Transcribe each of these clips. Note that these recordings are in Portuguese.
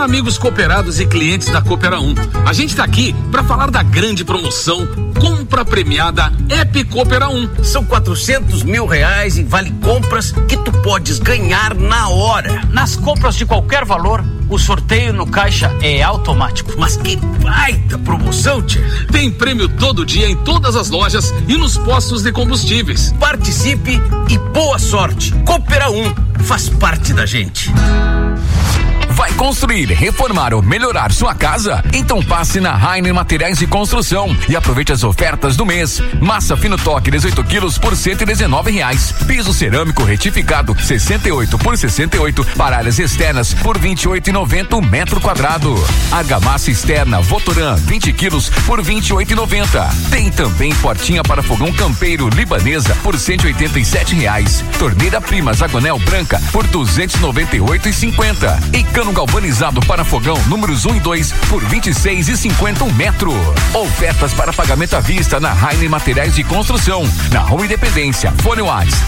Olá, amigos cooperados e clientes da Coopera 1. A gente tá aqui para falar da grande promoção Compra Premiada App Coopera 1. São R$400 mil em vale compras que tu podes ganhar na hora. Nas compras de qualquer valor, o sorteio no caixa é automático. Mas que baita promoção, tia! Tem prêmio todo dia em todas as lojas e nos postos de combustíveis. Participe e boa sorte. Coopera 1 faz parte da gente. Vai construir, reformar ou melhorar sua casa? Então passe na Rainer Materiais de Construção e aproveite as ofertas do mês. Massa fino toque 18 quilos por R$119. Piso cerâmico retificado 68 por 68 para áreas externas por R$28,90 metro quadrado. Argamassa externa Votoran 20 quilos por R$28,90. Tem também portinha para fogão campeiro libanesa por R$187. Torneira Prima Zagonel branca por R$298,50. E cano galvanizado para fogão números 1 e 2 por R$26,50 metro. Ofertas para pagamento à vista na Rainer Materiais de Construção, na Rua Independência. Fone WhatsApp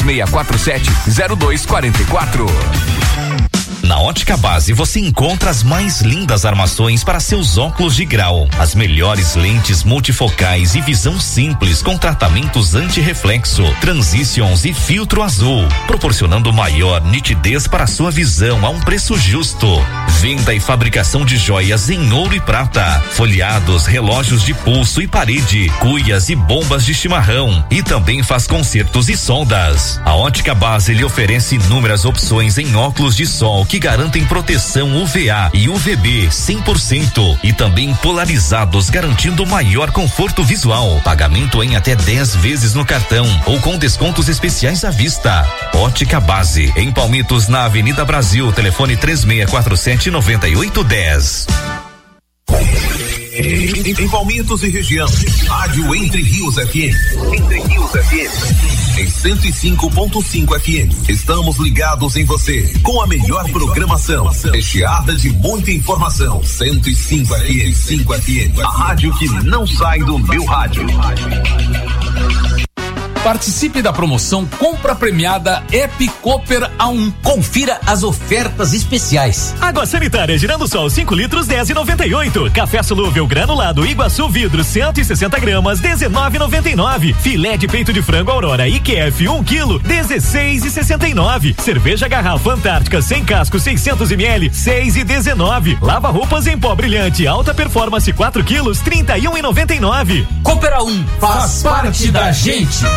3647-0244. Na Ótica Base você encontra as mais lindas armações para seus óculos de grau, as melhores lentes multifocais e visão simples com tratamentos anti-reflexo, transitions e filtro azul, proporcionando maior nitidez para sua visão a um preço justo. Venda e fabricação de joias em ouro e prata, folheados, relógios de pulso e parede, cuias e bombas de chimarrão, e também faz consertos e soldas. A Ótica Base lhe oferece inúmeras opções em óculos de sol que garantem proteção UVA e UVB 100% e também polarizados, garantindo maior conforto visual. Pagamento em até 10 vezes no cartão ou com descontos especiais à vista. Ótica Base, em Palmitos, na Avenida Brasil, telefone 3647-9810. Em Palmitos e região, Rádio Entre Rios FM. Entre Rios FM. Em 105.5 FM. Estamos ligados em você com a melhor programação, recheada de muita informação. 105 FM. 5 FM. A rádio que não sai do meu rádio. Participe da promoção Compra Premiada App Coopera 1. Confira as ofertas especiais. Água sanitária Girando Sol 5 litros 10,98. Café solúvel granulado Iguaçu Vidro 160 gramas 19,99. Filé de peito de frango Aurora IQF 1 quilo 16,69. Cerveja Garrafa Antártica sem casco 600 ml 6,19. Lava roupas em pó brilhante alta performance 4 quilos 31,99. Coopera 1 faz parte da gente.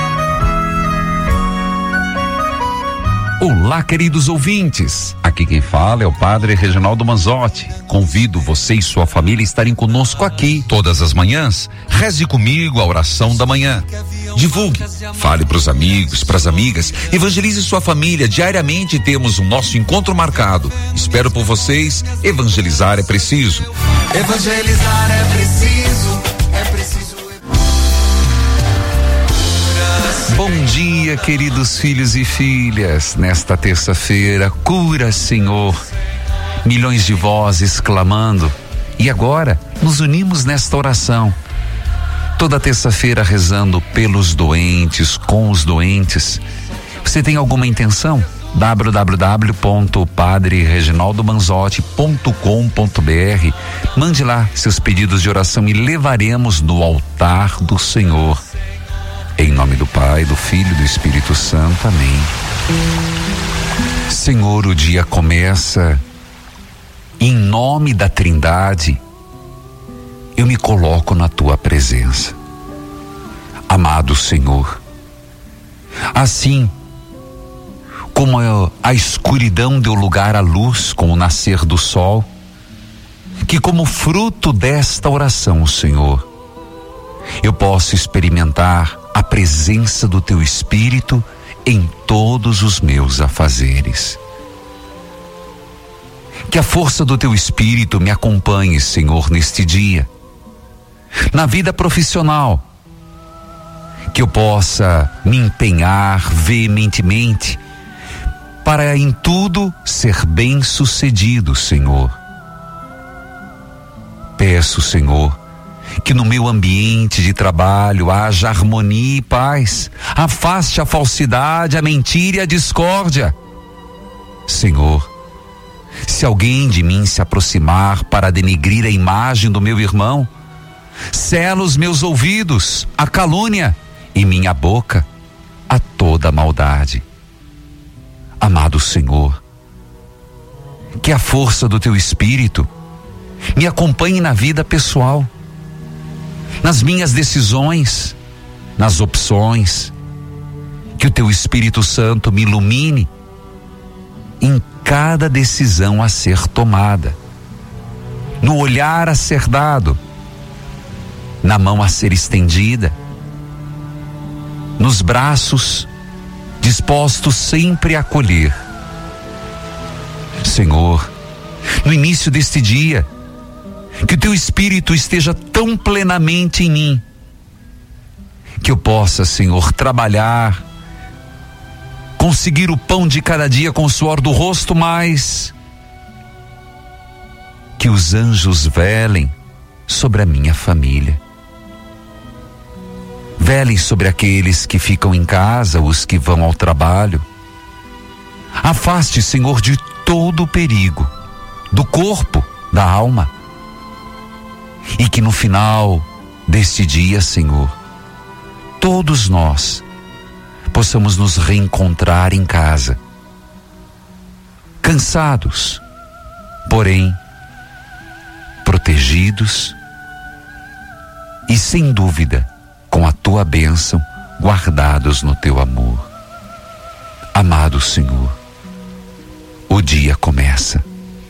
Olá, queridos ouvintes. Aqui quem fala é o Padre Reginaldo Manzotti. Convido você e sua família a estarem conosco aqui todas as manhãs. Reze comigo a oração da manhã. Divulgue, fale para os amigos, para as amigas, evangelize sua família. Diariamente temos o nosso encontro marcado. Espero por vocês. Evangelizar é preciso. Evangelizar é preciso. É preciso. Bom dia, queridos filhos e filhas. Nesta terça-feira, cura, Senhor. Milhões de vozes clamando. E agora, nos unimos nesta oração. Toda terça-feira rezando pelos doentes, com os doentes. Você tem alguma intenção? www.padrereginaldomanzotti.com.br. Mande lá seus pedidos de oração e levaremos no altar do Senhor. Em nome do Pai, do Filho e do Espírito Santo. Amém. Senhor, o dia começa. Em nome da Trindade, eu me coloco na tua presença. Amado Senhor, assim como a escuridão deu lugar à luz com o nascer do sol, que como fruto desta oração, Senhor, eu posso experimentar a presença do teu Espírito em todos os meus afazeres. Que a força do teu Espírito me acompanhe, Senhor, neste dia. Na vida profissional, que eu possa me empenhar veementemente para em tudo ser bem-sucedido, Senhor. Peço, Senhor, que no meu ambiente de trabalho haja harmonia e paz. Afaste a falsidade, a mentira e a discórdia. Senhor, Se alguém de mim se aproximar para denegrir a imagem do meu irmão, sela os meus ouvidos à calúnia e minha boca a toda maldade. Amado Senhor, que a força do teu Espírito me acompanhe na vida pessoal, nas minhas decisões, nas opções, que o teu Espírito Santo me ilumine em cada decisão a ser tomada, no olhar a ser dado, na mão a ser estendida, nos braços dispostos sempre a acolher. Senhor, no início deste dia, que o teu Espírito esteja tão plenamente em mim, que eu possa, Senhor, trabalhar, conseguir o pão de cada dia com o suor do rosto, mas que os anjos velem sobre a minha família. Velem sobre aqueles que ficam em casa, os que vão ao trabalho. Afaste, Senhor, de todo o perigo, do corpo, da alma. E que no final deste dia, Senhor, todos nós possamos nos reencontrar em casa, cansados, porém protegidos e sem dúvida com a tua bênção, guardados no teu amor. Amado Senhor, o dia começa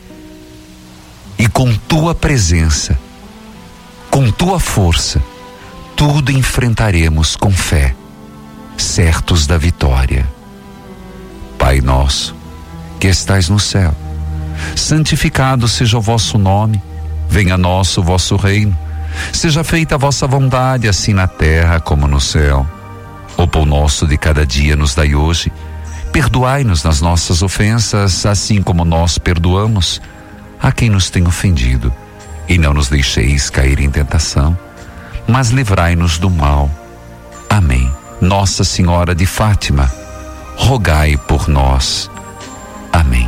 e com tua presença, com tua força, tudo enfrentaremos com fé, certos da vitória. Pai nosso, que estais no céu, santificado seja o vosso nome, venha a nós o vosso reino, seja feita a vossa vontade, assim na terra como no céu. O pão nosso de cada dia nos dai hoje, perdoai-nos nas nossas ofensas, assim como nós perdoamos a quem nos tem ofendido, e não nos deixeis cair em tentação, mas livrai-nos do mal. Amém. Nossa Senhora de Fátima, rogai por nós. Amém.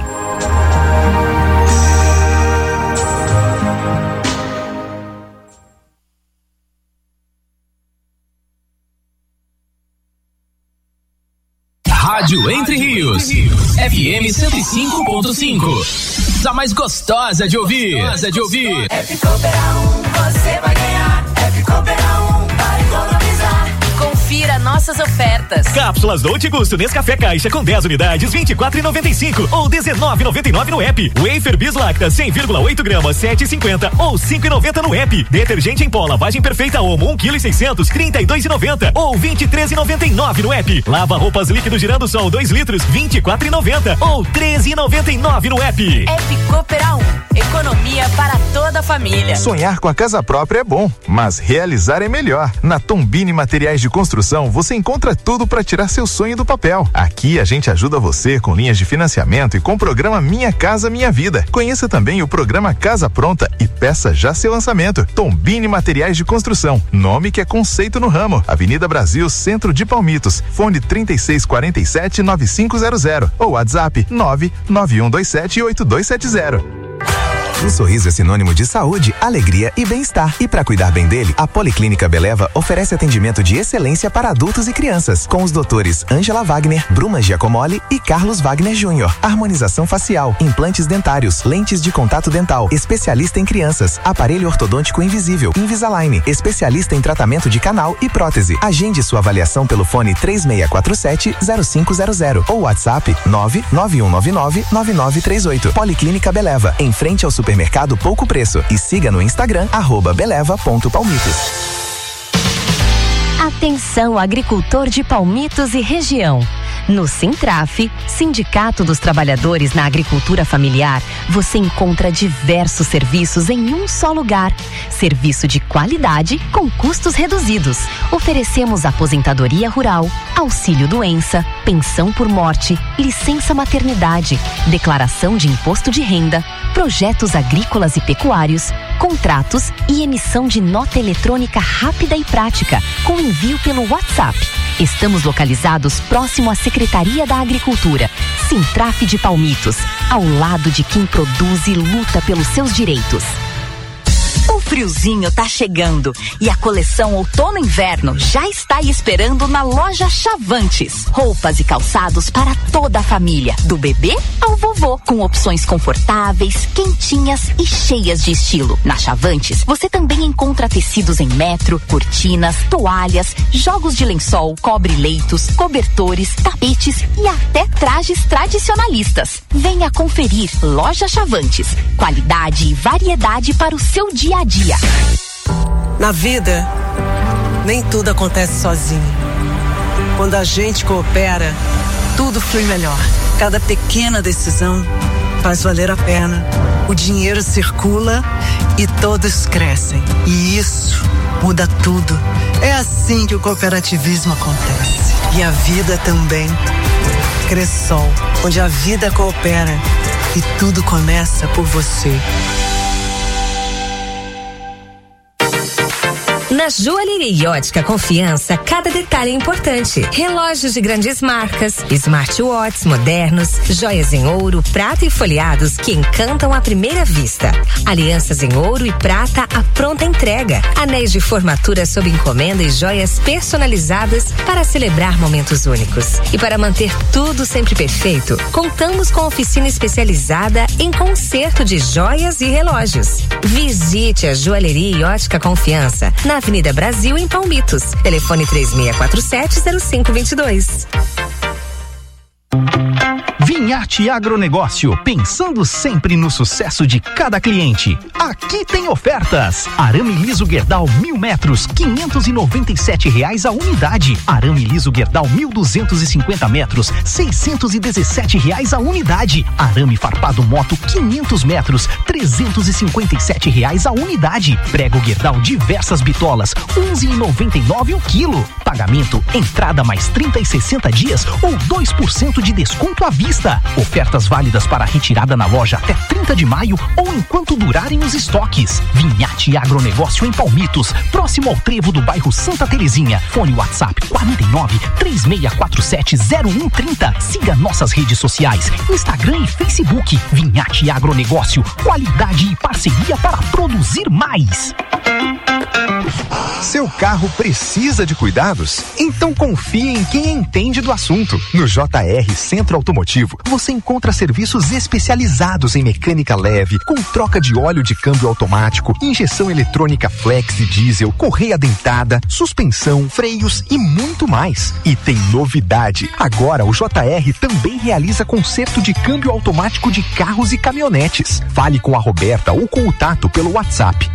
Rádio Entre Rios, FM 105.5. A mais gostosa de ouvir. F Coopera 1, você vai ganhar. F Coopera 1, para economizar. Confira nossas ofertas. Cápsulas Dolce Gusto Nescafé Caixa com 10 unidades, R$24,95 ou R$19,99 no app. Wafer Bis Lacta 100,8 gramas, R$7,50 ou R$5,90 no app. Detergente em pó lavagem perfeita Omo 1,6 kg, R$32,90 ou R$23,99 no app. Lava roupas líquido girando sol 2 litros, R$24,90 ou R$13,99 no app. App Coopera 1, economia para toda a família. Sonhar com a casa própria é bom, mas realizar é melhor. Na Tombini Materiais de Construção, você encontra tudo para tirar seu sonho do papel. Aqui a gente ajuda você com linhas de financiamento e com o programa Minha Casa Minha Vida. Conheça também o programa Casa Pronta e peça já seu lançamento. Tombini Materiais de Construção, nome que é conceito no ramo. Avenida Brasil, Centro de Palmitos. Fone 3647-9500 ou WhatsApp 991278270. Um sorriso é sinônimo de saúde, alegria e bem-estar. E para cuidar bem dele, a Policlínica Beleva oferece atendimento de excelência para adultos e crianças, com os doutores Ângela Wagner, Bruma Giacomoli e Carlos Wagner Júnior. Harmonização facial, implantes dentários, lentes de contato dental, especialista em crianças, aparelho ortodôntico invisível, Invisalign, especialista em tratamento de canal e prótese. Agende sua avaliação pelo fone 3647-0500 ou WhatsApp 99199-9938. Policlínica Beleva, em frente ao supermercado Pouco Preço, e siga no Instagram @beleva.palmitos. Atenção, agricultor de Palmitos e região. No Sintraf, Sindicato dos Trabalhadores na Agricultura Familiar, você encontra diversos serviços em um só lugar. Serviço de qualidade com custos reduzidos. Oferecemos aposentadoria rural, auxílio doença, pensão por morte, licença maternidade, declaração de imposto de renda, projetos agrícolas e pecuários, contratos e emissão de nota eletrônica rápida e prática, com envio pelo WhatsApp. Estamos localizados próximo à Secretaria da Agricultura, Sintraf de Palmitos, ao lado de quem produz e luta pelos seus direitos. O friozinho tá chegando e a coleção outono-inverno já está aí esperando na loja Chavantes. Roupas e calçados para toda a família, do bebê ao vovô, com opções confortáveis, quentinhas e cheias de estilo. Na Chavantes, você também encontra tecidos em metro, cortinas, toalhas, jogos de lençol, cobre-leitos, cobertores, tapetes e até trajes tradicionalistas. Venha conferir Loja Chavantes. Qualidade e variedade para o seu dia a dia. Na vida, nem tudo acontece sozinho. Quando a gente coopera, tudo flui melhor. Cada pequena decisão faz valer a pena. O dinheiro circula e todos crescem. E isso muda tudo. É assim que o cooperativismo acontece. E a vida também. Cressol, onde a vida coopera e tudo começa por você. Na Joalheria e Ótica Confiança, cada detalhe é importante. Relógios de grandes marcas, smartwatches modernos, joias em ouro, prata e folheados que encantam à primeira vista. Alianças em ouro e prata à pronta entrega. Anéis de formatura sob encomenda e joias personalizadas para celebrar momentos únicos. E para manter tudo sempre perfeito, contamos com oficina especializada em conserto de joias e relógios. Visite a Joalheria e Ótica Confiança, na Avenida Brasil, em Palmitos. Telefone 3647-0522. Vinhate Agronegócio, pensando sempre no sucesso de cada cliente. Aqui tem ofertas. Arame liso Gerdau 1000 metros, R$597 a unidade. Arame liso Gerdau 1250 metros, R$617 a unidade. Arame farpado moto 500 metros, R$357 a unidade. Prego Gerdau diversas bitolas, R$11,99 o quilo. Pagamento, entrada mais 30 e 60 dias ou 2% de desconto à vista. Ofertas válidas para retirada na loja até 30 de maio ou enquanto durarem os estoques. Vinhate Agronegócio em Palmitos, próximo ao trevo do bairro Santa Terezinha. Fone WhatsApp 49-3647-0130. Siga nossas redes sociais, Instagram e Facebook. Vinhate Agronegócio, qualidade e parceria para produzir mais. Seu carro precisa de cuidados? Então confie em quem entende do assunto. No JR Centro Automotivo, você encontra serviços especializados em mecânica leve, com troca de óleo de câmbio automático, injeção eletrônica flex e diesel, correia dentada, suspensão, freios e muito mais. E tem novidade. Agora o JR também realiza conserto de câmbio automático de carros e caminhonetes. Fale com a Roberta ou com o Tato pelo WhatsApp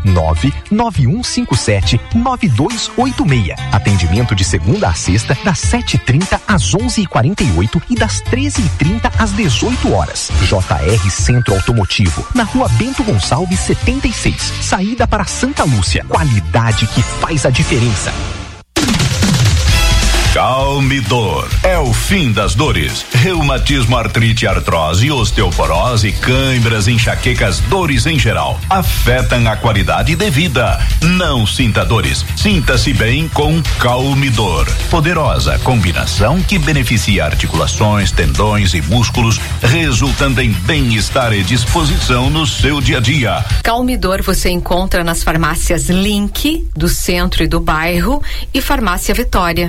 99157-9286. Atendimento de segunda a sexta, das 7h30 às 11h48 e das 13h30 às 18 horas. JR Centro Automotivo, na Rua Bento Gonçalves 76, saída para Santa Lúcia. Qualidade que faz a diferença. Calmidor é o fim das dores. Reumatismo, artrite, artrose, osteoporose, câimbras, enxaquecas, dores em geral afetam a qualidade de vida. Não sinta dores. Sinta-se bem com Calmidor. Poderosa combinação que beneficia articulações, tendões e músculos, resultando em bem-estar e disposição no seu dia a dia. Calmidor você encontra nas farmácias Link, do centro e do bairro, e Farmácia Vitória.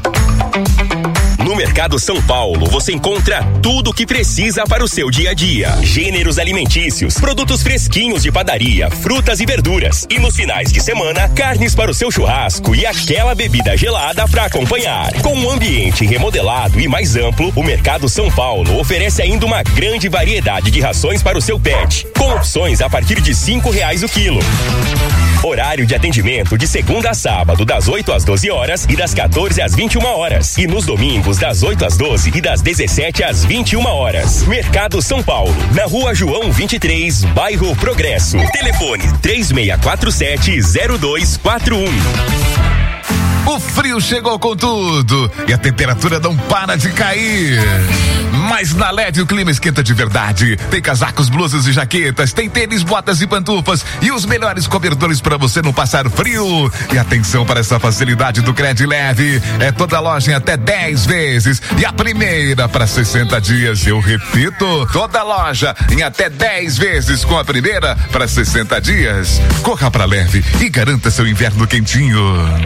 No Mercado São Paulo, você encontra tudo o que precisa para o seu dia a dia. Gêneros alimentícios, produtos fresquinhos de padaria, frutas e verduras. E nos finais de semana, carnes para o seu churrasco e aquela bebida gelada para acompanhar. Com um ambiente remodelado e mais amplo, o Mercado São Paulo oferece ainda uma grande variedade de rações para o seu pet, com opções a partir de R$5 o quilo. Horário de atendimento de segunda a sábado, das 8 às 12 horas e das 14 às 21 horas. E nos domingos, das 8 às 12 e das 17 às 21 horas. Mercado São Paulo, na Rua João 23, bairro Progresso. Telefone 3647-0241. O frio chegou com tudo e a temperatura não para de cair. Mas na LED o clima esquenta de verdade. Tem casacos, blusas e jaquetas, tem tênis, botas e pantufas e os melhores cobertores para você não passar frio. E atenção para essa facilidade do Cred Leve. É toda loja em até 10 vezes e a primeira para 60 dias. Eu repito, toda loja em até 10 vezes com a primeira para 60 dias. Corra para Leve e garanta seu inverno quentinho.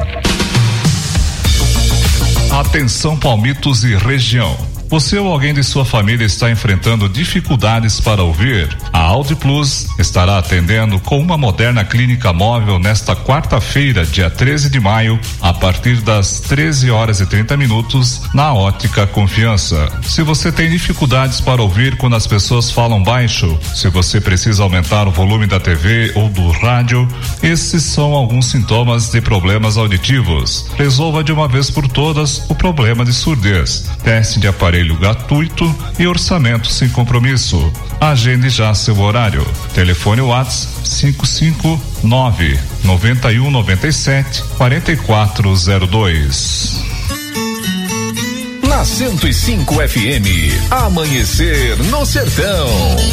Atenção, Palmitos e região. Você ou alguém de sua família está enfrentando dificuldades para ouvir? A Audi Plus estará atendendo com uma moderna clínica móvel nesta quarta-feira, dia 13 de maio, a partir das 13h30 na Ótica Confiança. Se você tem dificuldades para ouvir quando as pessoas falam baixo, se você precisa aumentar o volume da TV ou do rádio, esses são alguns sintomas de problemas auditivos. Resolva de uma vez por todas o problema de surdez. Teste de aparelho gratuito e orçamento sem compromisso. Agende já seu horário. Telefone WhatsApp 559-9197-4402. Na 105 FM, Amanhecer no Sertão.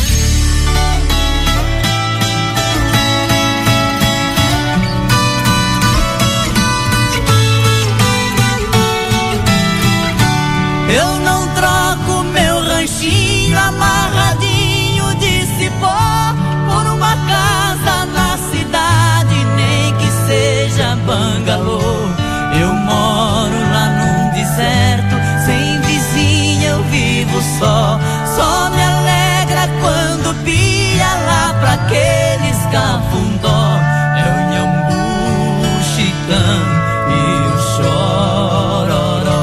Eu não troco meu ranchinho amarradinho de cipó por uma casa na cidade, nem que seja bangalô. Eu moro lá num deserto, sem vizinha eu vivo só. Só me alegra quando pia lá pra aqueles cafundó. É o Nhambu, Chitã e o Chororó.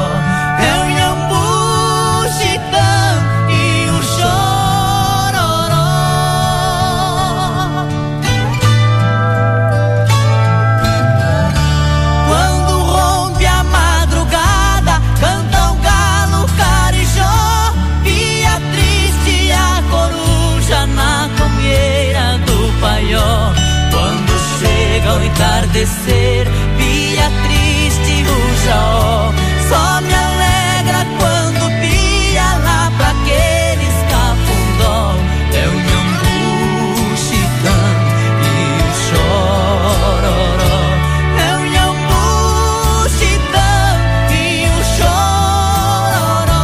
Quando chega o entardecer, pia triste o jaó. Só me alegra quando pia lá pra aqueles cafundó. É o Nhambu, Chitã e o Chororó. É o Nhambu, Chitã e o Chororó.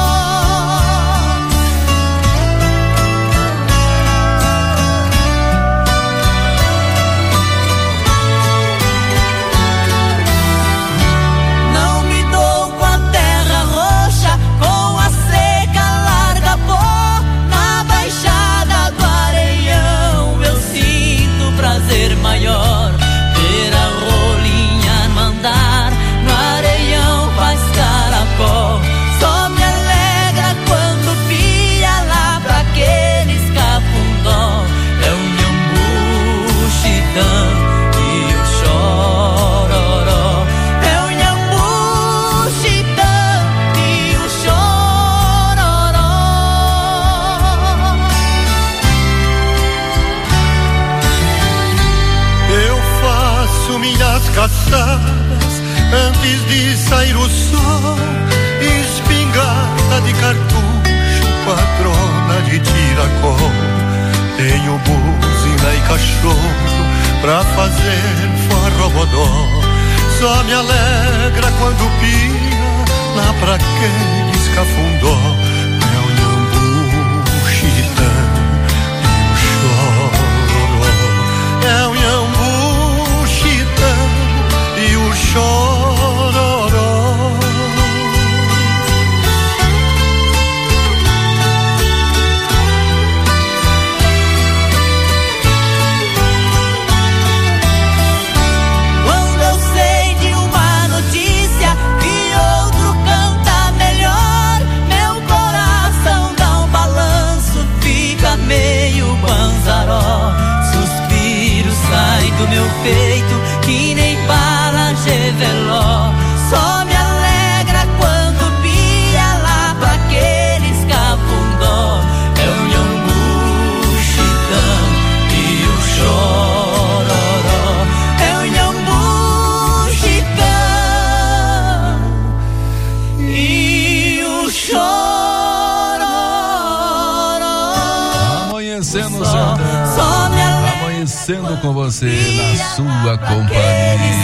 Maior, ver a rolinha mandar no areião faz caracol. Só me alegra quando pia lá pra aqueles cafundó. É o Nhambu, Chitã e o Chororó. É o Nhambu, Chitã e o Chororó. Eu faço minhas caçadas antes de sair o sol. Espingarda de cartucho, patrona de tiracol. Tenho buzina e cachorro pra fazer forró-bodó. Só me alegra quando pia lá pra aqueles cafundó. É o Nhambu, Chitã e o Chororó. É o Nhambu, Chitã e o Chororó. Quando eu sei de uma notícia que outro canta melhor, meu coração dá um balanço, fica meio banzaró. Suspiro sai do meu peito que nem bala Geveló. Só me alegra quando pia lá pra aqueles cafundó. É o Nhambu, Chitã e o Chororó. É o Nhambu, Chitã amanhecendo com você na sua companhia.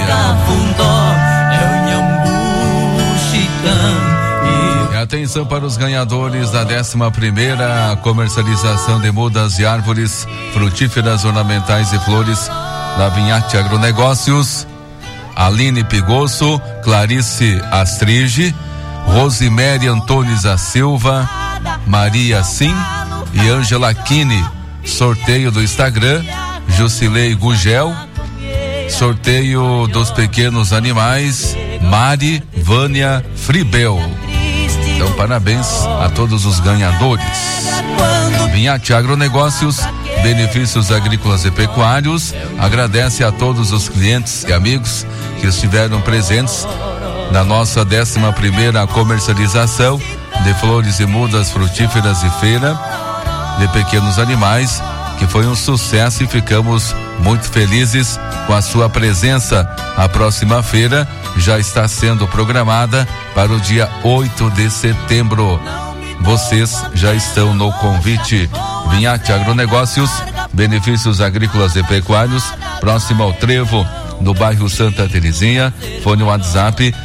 E atenção para os ganhadores da 11ª comercialização de mudas de árvores frutíferas, ornamentais e flores da Vinhate Agronegócios. Aline Pigosso, Clarice Astrige, Rosemary Antunes da Silva, Maria Sim e Ângela Kine. Sorteio do Instagram, Jusilei Gugel. Sorteio dos pequenos animais, Mari Vânia Fribel. Então, parabéns a todos os ganhadores. Vinhate Agronegócios, benefícios agrícolas e pecuários, agradece a todos os clientes e amigos que estiveram presentes na nossa 11ª comercialização de flores e mudas frutíferas e feira de pequenos animais, que foi um sucesso e ficamos muito felizes com a sua presença. A próxima feira já está sendo programada para o dia 8 de setembro. Vocês já estão no convite. Vinhate Agronegócios, benefícios agrícolas e pecuários, próximo ao Trevo, no bairro Santa Terezinha. Fone WhatsApp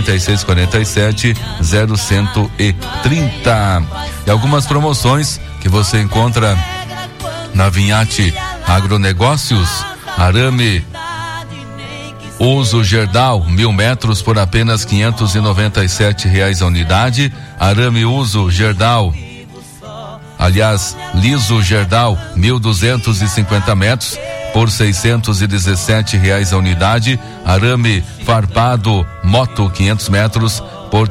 3647-0130. E algumas promoções que você encontra na Vinhate Agronegócios: arame uso Gerdau 1000 metros por apenas R$597 a unidade. Arame uso Gerdau, aliás, liso Gerdau 1.250 metros por R$617 a unidade. Arame farpado Moto 500 metros por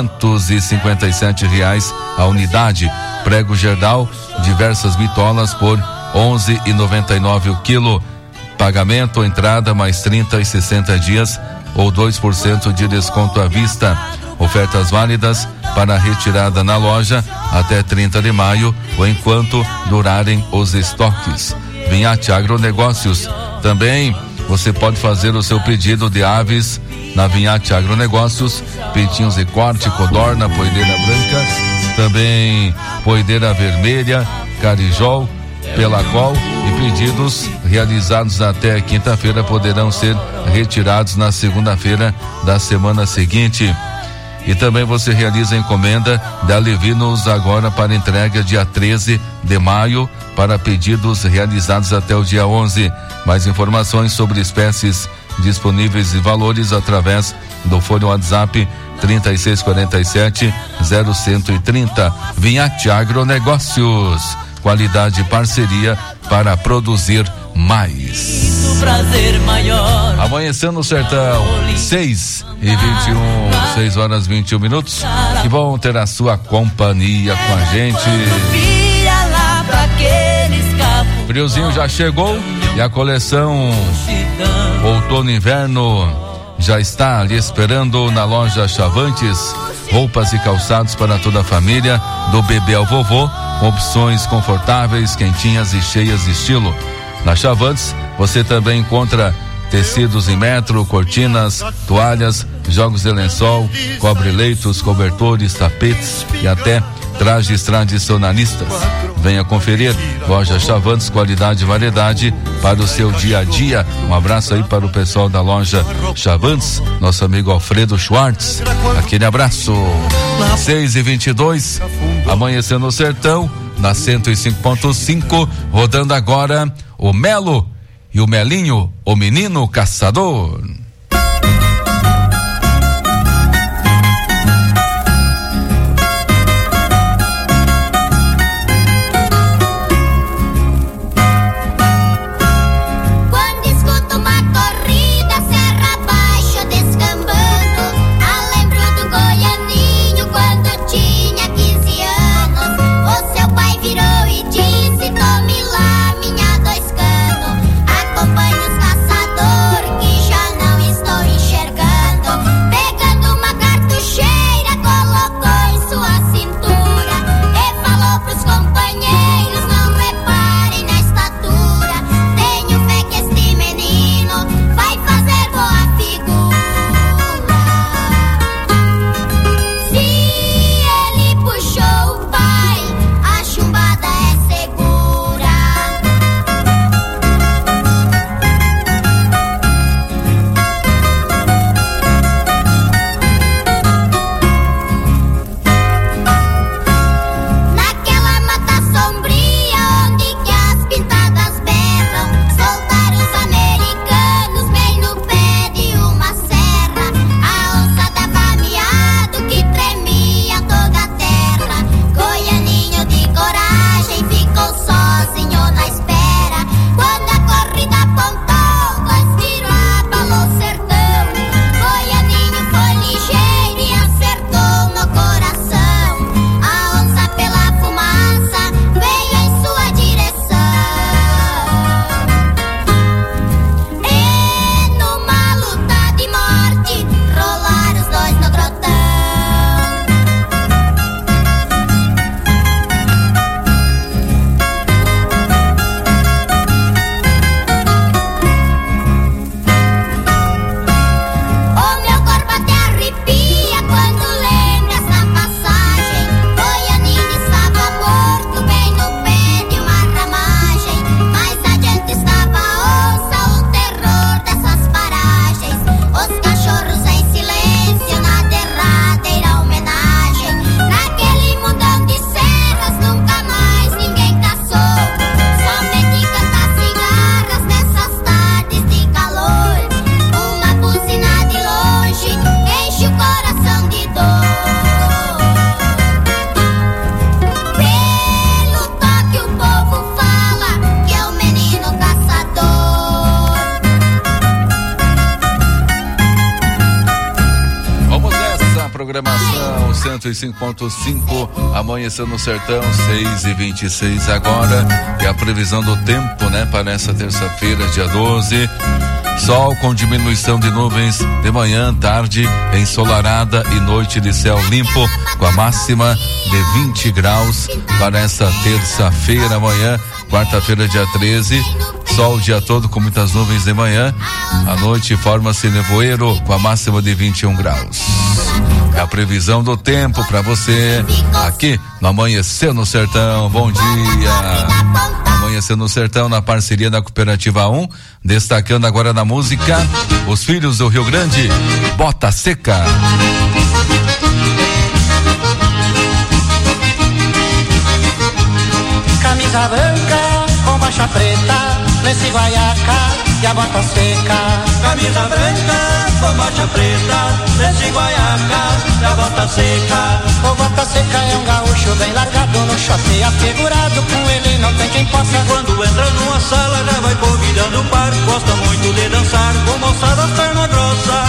R$357 a unidade. Prego Gerdau diversas bitolas por R$11,99 o quilo. Pagamento, entrada mais 30 e 60 dias ou 2% de desconto à vista. Ofertas válidas para retirada na loja até 30 de maio ou enquanto durarem os estoques. Vinhate Agronegócios. Também você pode fazer o seu pedido de aves na Vinhate Agronegócios: peitinhos de corte, codorna, poideira branca, também poideira vermelha, carijol, pelacol, e pedidos realizados até quinta-feira poderão ser retirados na segunda-feira da semana seguinte. E também você realiza a encomenda da Levinos agora para entrega dia 13 de maio para pedidos realizados até o dia 11. Mais informações sobre espécies disponíveis e valores através do fone WhatsApp 3647-0130. Vinhate Agronegócios, qualidade e parceria para produzir mais. Amanhecendo no sertão, 6h21, 6h21. Que bom ter a sua companhia com a gente. Friozinho já chegou e a coleção outono e inverno já está ali esperando na loja Chavantes. Roupas e calçados para toda a família, do bebê ao vovô, com opções confortáveis, quentinhas e cheias de estilo. Na Chavantes você também encontra tecidos em metro, cortinas, toalhas, jogos de lençol, cobre-leitos, cobertores, tapetes e até trajes tradicionalistas. Venha conferir. Loja Chavantes, qualidade e variedade para o seu dia a dia. Um abraço aí para o pessoal da loja Chavantes, nosso amigo Alfredo Schwartz. Aquele abraço. 6h22, amanhecendo no sertão, na 105.5, rodando agora o Melo e o Melinho, o menino caçador. Acompanhe os caçadores que já não 105.5, amanhecendo no sertão, 6h26 agora. E a previsão do tempo, né, para essa terça-feira, dia 12. Sol com diminuição de nuvens de manhã, tarde ensolarada e noite de céu limpo, com a máxima de 20 graus para essa terça-feira, amanhã, quarta-feira, dia 13. Sol o dia todo com muitas nuvens de manhã. À noite forma-se nevoeiro com a máxima de 21 graus. É a previsão do tempo para você aqui no Amanhecer no Sertão. Bom dia. Amanhecer no Sertão na parceria da Cooperativa 1, destacando agora na música Os Filhos do Rio Grande, Bota Seca. Camisa branca com faixa preta, lenço e guaiaca e a bota seca. Camisa branca com faixa preta, lenço e guaiaca e a bota seca. O bota seca é um gaúcho bem largado no shopping, afigurado, com ele não tem quem possa. Quando entra numa sala já vai convidando o par, gosta muito de dançar com moçada perna grossa.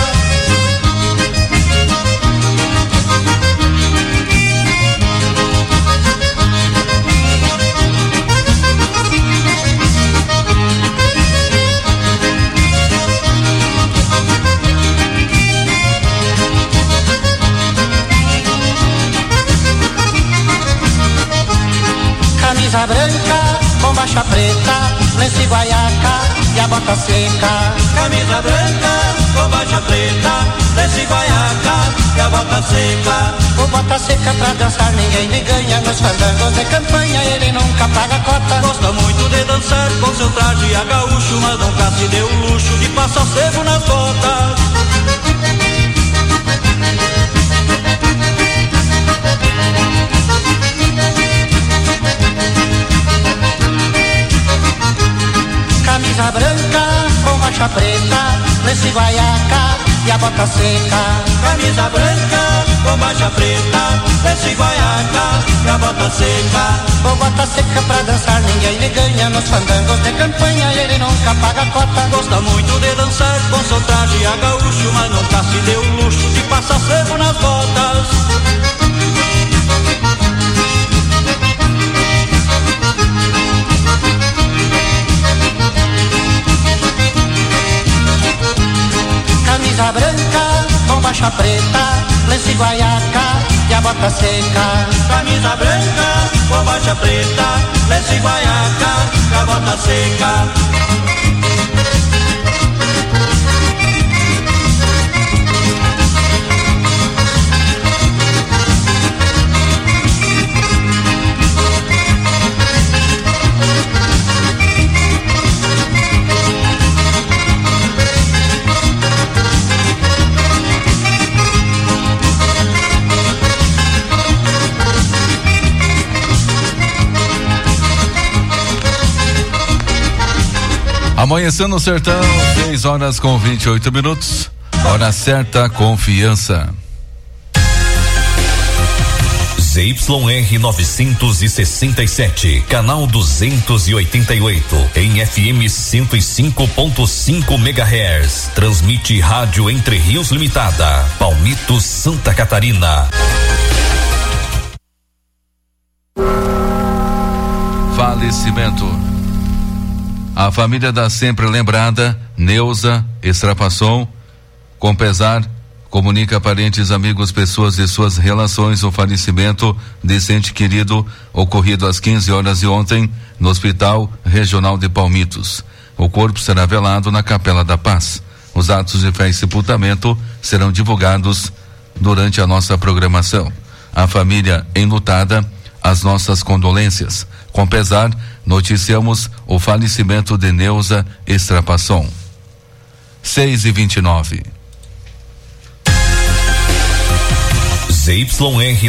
Camisa branca com faixa preta, lenço e guaiaca e a bota seca. Camisa branca com faixa preta, lenço e guaiaca e a bota seca. O bota seca pra dançar ninguém lhe ganha, nos fandangos de campanha ele nunca paga cota. Gosta muito de dançar com seu traje a gaúcho, mas nunca se deu o luxo de passar sebo nas botas. Camisa branca com faixa preta, lenço e guaiaca e a bota seca. Camisa branca com faixa preta, lenço e guaiaca e a bota seca. O bota seca pra dançar ninguém lhe ganha, nos fandangos de campanha ele nunca paga cota. Gosta muito de dançar com seu traje a gaúcho, mas nunca se deu o luxo de passar sebo nas botas. Camisa branca com faixa preta, lenço e guaiaca e a bota seca. Camisa branca com faixa preta, lenço e guaiaca e a bota seca. Amanhecendo no Sertão, 6 horas com 28 minutos. Hora certa, confiança. ZYR 967, canal 288, em FM 105.5 MHz. Transmite Rádio Entre Rios Limitada, Palmitos, Santa Catarina. Falecimento. A família da sempre lembrada Neuza Estrapasson, com pesar, comunica a parentes, amigos, pessoas de suas relações o falecimento desse ente querido ocorrido às 15 horas de ontem no Hospital Regional de Palmitos. O corpo será velado na Capela da Paz. Os atos de fé e sepultamento serão divulgados durante a nossa programação. A família enlutada, as nossas condolências. Com pesar, noticiamos o falecimento de Neuza Estrapasson. 6h29. ZYR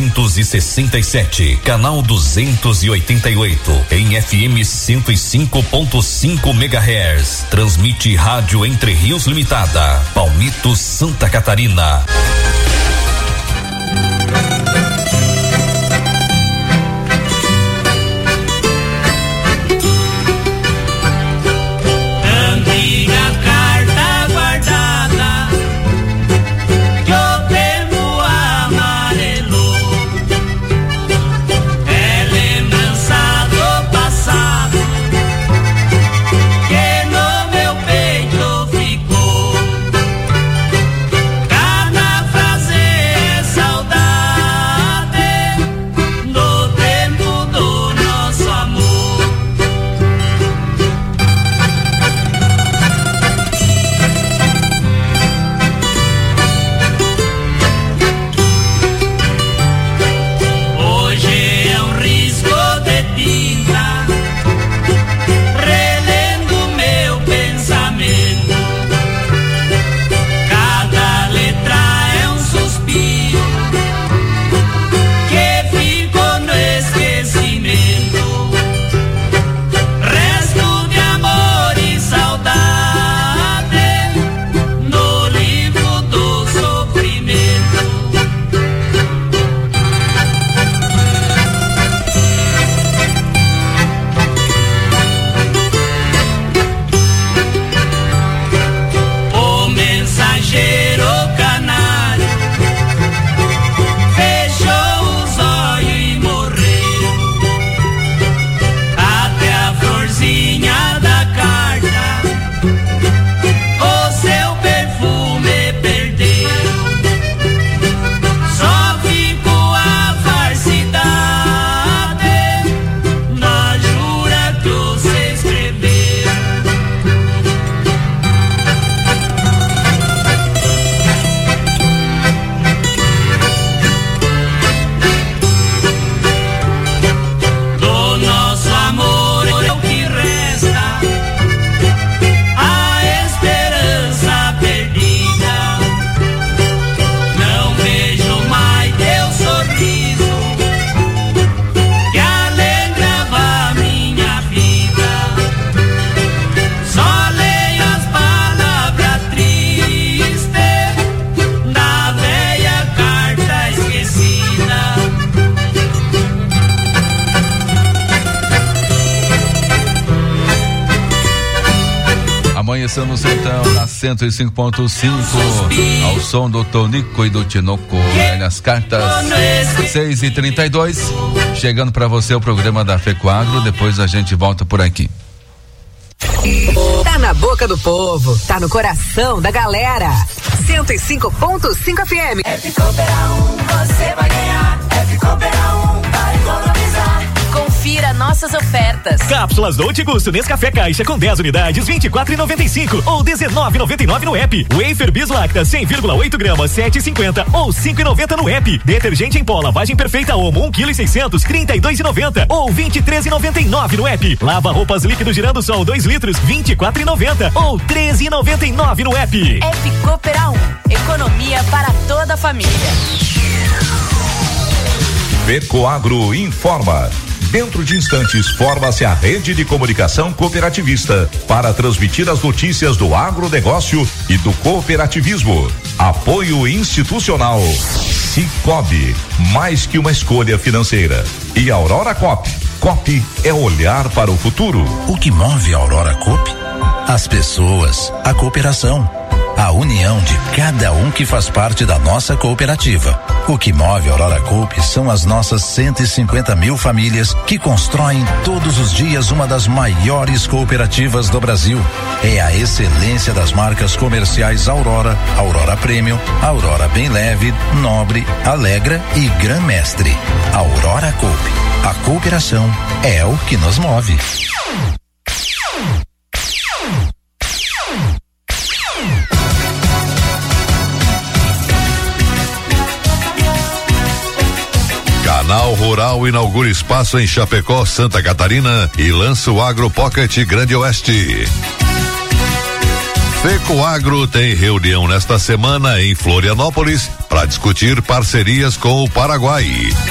967, canal 288, em FM 105.5 MHz. Transmite Rádio Entre Rios Limitada, Palmitos, Santa Catarina. Amarela Amanheceu no Sertão, na 105.5, ao som do Tonico e do Tinoco. Nas cartas, 6h32. Chegando para você o programa da FECOAGRO, depois a gente volta por aqui. Tá na boca do povo, tá no coração da galera. 105.5 FM. Ficopera 1, você vai ganhar. Ficopera 1, vai economizar. Confira nossas ofertas. Cápsulas Dolce Gusto Nescafé Caixa com 10 unidades, R$24,95 ou R$19,99 no app. Wafer Bis Lacta 100,8 gramas, R$7,50 ou R$5,90 no app. Detergente em pó lavagem perfeita Omo 1,6 kg, R$32,90 ou R$23,99 no app. Lava roupas líquido girando sol 2 litros, R$24,90 ou R$13,99 no app. Ficopera 1, economia para toda a família. FECOAGRO informa. Dentro de instantes, forma-se a rede de comunicação cooperativista para transmitir as notícias do agronegócio e do cooperativismo. Apoio institucional. Cicobi, mais que uma escolha financeira. E Aurora Coop. Coop é olhar para o futuro. O que move a Aurora Coop? As pessoas, a cooperação. A união de cada um que faz parte da nossa cooperativa. O que move a Aurora Coop são as nossas 150 mil famílias que constroem todos os dias uma das maiores cooperativas do Brasil. É a excelência das marcas comerciais Aurora, Aurora Premium, Aurora Bem Leve, Nobre, Alegra e Gran Mestre. Aurora Coop. A cooperação é o que nos move. Canal Rural inaugura espaço em Chapecó, Santa Catarina e lança o Agro Pocket Grande Oeste. FECOAGRO tem reunião nesta semana em Florianópolis para discutir parcerias com o Paraguai.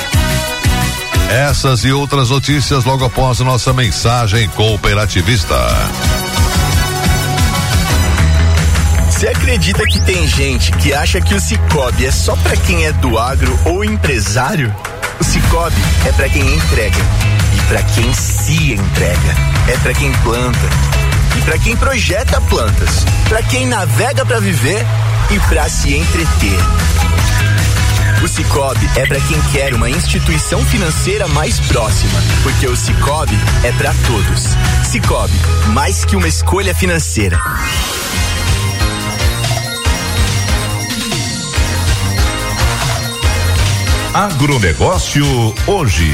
Essas e outras notícias logo após nossa mensagem cooperativista. Você acredita que tem gente que acha que o Cicobi é só pra quem é do agro ou empresário? O Cicobi é pra quem entrega e pra quem se entrega. É pra quem planta e pra quem projeta plantas, pra quem navega pra viver e pra se entreter. O Cicobi é pra quem quer uma instituição financeira mais próxima, porque o Cicobi é pra todos. Cicobi, mais que uma escolha financeira. Agronegócio hoje.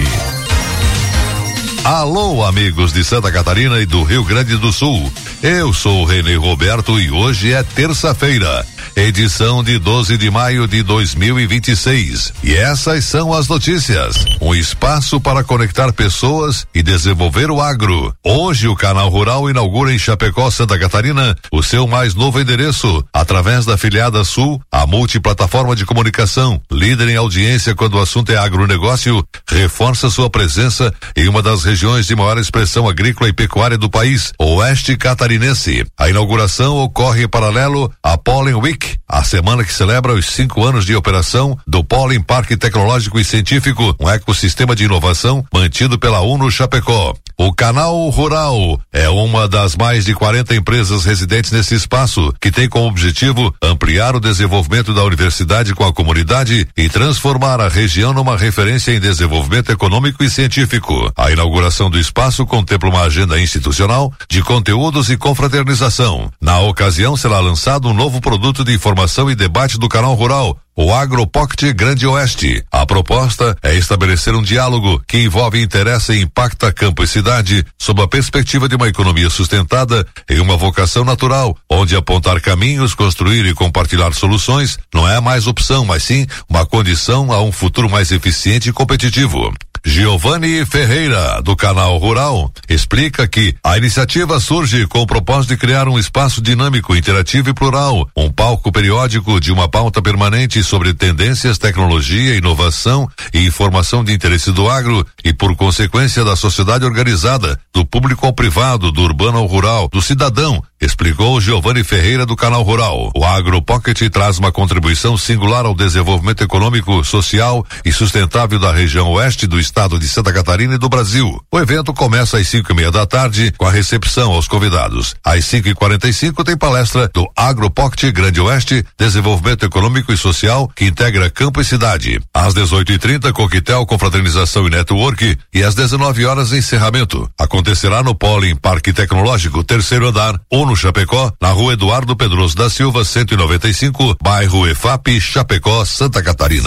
Alô, amigos de Santa Catarina e do Rio Grande do Sul. Eu sou o Renê Roberto e hoje é terça-feira, edição de 12 de maio de 2026. E essas são as notícias. Um espaço para conectar pessoas e desenvolver o agro. Hoje o Canal Rural inaugura em Chapecó, Santa Catarina, o seu mais novo endereço, através da Afiliada Sul, a multiplataforma de comunicação, líder em audiência quando o assunto é agronegócio, reforça sua presença em uma das regiões de maior expressão agrícola e pecuária do país, Oeste Catarinense. A inauguração ocorre em paralelo à Pollen Week, a semana que celebra os 5 anos de operação do Pollen Parque Tecnológico e Científico, um ecossistema de inovação mantido pela UNO Chapecó. O Canal Rural é uma das mais de 40 empresas residentes nesse espaço, que tem como objetivo ampliar o desenvolvimento da universidade com a comunidade e transformar a região numa referência em desenvolvimento econômico e científico. A inauguração do espaço contempla uma agenda institucional de conteúdos e confraternização. Na ocasião, será lançado um novo produto de informação e debate do Canal Rural, o Agro Pocket Grande Oeste. A proposta é estabelecer um diálogo que envolve interesse e impacta campo e cidade sob a perspectiva de uma economia sustentada em uma vocação natural, onde apontar caminhos, construir e compartilhar soluções não é mais opção, mas sim uma condição a um futuro mais eficiente e competitivo. Giovanni Ferreira, do Canal Rural, explica que a iniciativa surge com o propósito de criar um espaço dinâmico, interativo e plural, um palco periódico de uma pauta permanente sobre tendências, tecnologia, inovação e informação de interesse do agro e, por consequência, da sociedade organizada, do público ao privado, do urbano ao rural, do cidadão, explicou Giovanni Ferreira, do Canal Rural. O Agro Pocket traz uma contribuição singular ao desenvolvimento econômico, social e sustentável da região oeste do estado estado de Santa Catarina e do Brasil. O evento começa às 5:30 da tarde com a recepção aos convidados. Às 5:45 tem palestra do AgroPoct Grande Oeste, Desenvolvimento Econômico e Social, que integra campo e cidade. Às 18:30, coquetel, confraternização e network, e às 19 horas encerramento. Acontecerá no Poli Parque Tecnológico, terceiro andar, ou no Chapecó, na rua Eduardo Pedroso da Silva, 195, bairro EFAP, Chapecó, Santa Catarina.